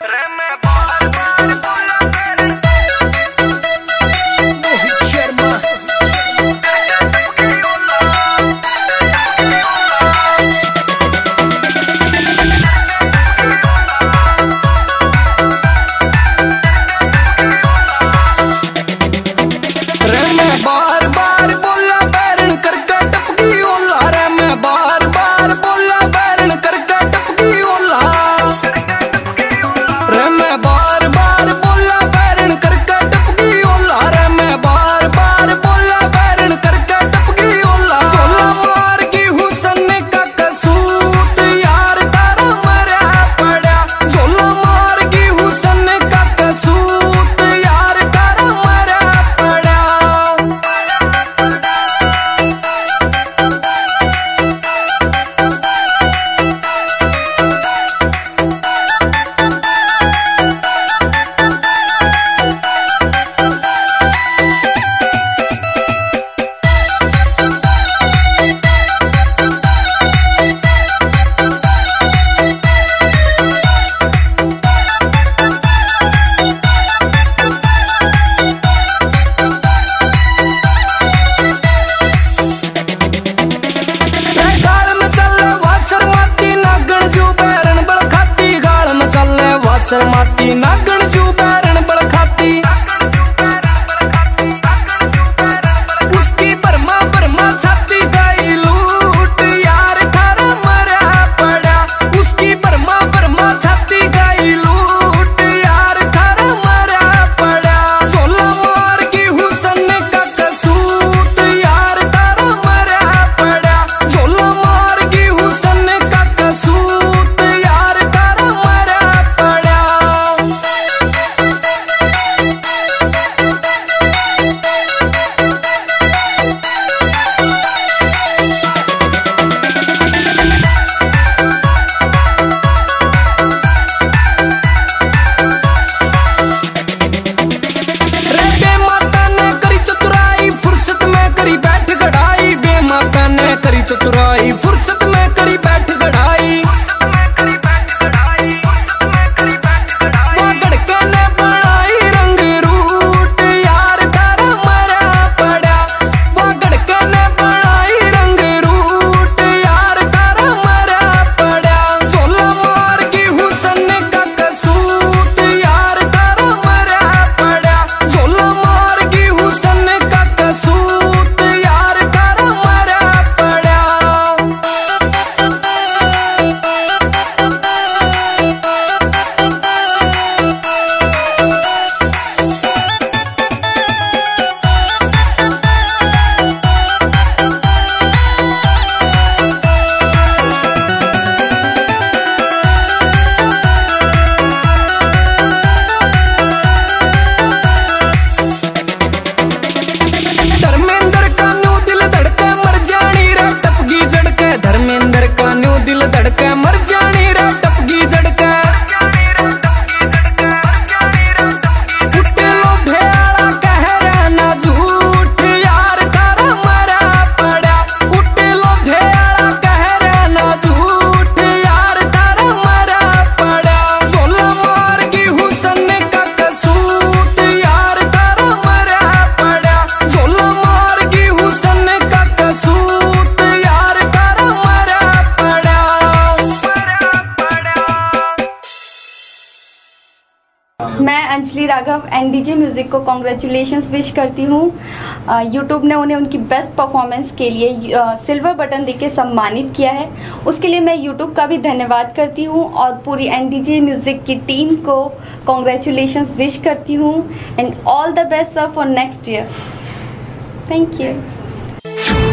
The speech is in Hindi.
शर्माती नागण जू बैरण बड़ खाती उसकी बर्मा बर्मा छाती गई लूट यार थारा मरा पड़ा उसकी बर्मा बर्मा छाती गई लूट यार थारा मरा पड़ा चोला मार की हुसन का कसूत यार थारा मरा पड़ा चोला मार की हुसन का कसूत यार थारा मरा पड़ा। चतुराई फुर्सत में करी बैठ गड़ाई गड़के ने बनाई रंग रूट यार तारा मरा पड़ा वो गड़के ने बनाई रंग रूट यार तारा मरा पड़ा चोला मार की हुसन का कसूत यार तारा मरा पड़ा चोला मार की हुसन का कसूत यार तारा मरा पड़ा। धर्मेंद्र का न्यू दिल धड़के मर जानी रे टपगी झड़के धर्मेंद्र का न्यू दिल धड़के मर जानी रे टपगी झड़के फुटे लोभे आला कह रहा ना झूठ यार तारा मरा पड़ा फुटे लोभे आला कह रहा ना झूठ यार तारा मरा पड़ा चोला मार की हुसन का कसूत यार तारा मरा पड़ा चोला मार की हुसन का कसूत यार तारा मरा पड़ा। मैं अंजलि राघव एनडीजे म्यूजिक को कॉन्ग्रेचुलेशंस विश करती हूँ। यूट्यूब ने उन्हें उनकी बेस्ट परफॉर्मेंस के लिए सिल्वर बटन देके सम्मानित किया है, उसके लिए मैं यूट्यूब का भी धन्यवाद करती हूँ और पूरी एनडीजे म्यूजिक की टीम को कॉन्ग्रेचुलेशंस विश करती हूँ and all the best sir for next year. Thank you.